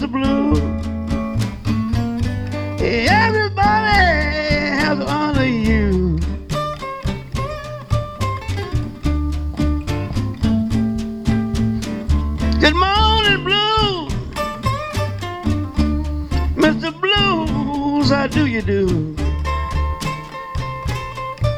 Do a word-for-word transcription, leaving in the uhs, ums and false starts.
Mister Blue. Everybody has to honor you. Good morning, Blues. Mister Blues, how do you do?